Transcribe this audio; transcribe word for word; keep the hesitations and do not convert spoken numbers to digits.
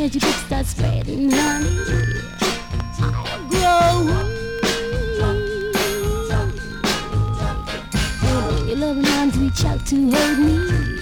magic book starts spreading, honey, I'll grow. Your loving arms reach out to hold me.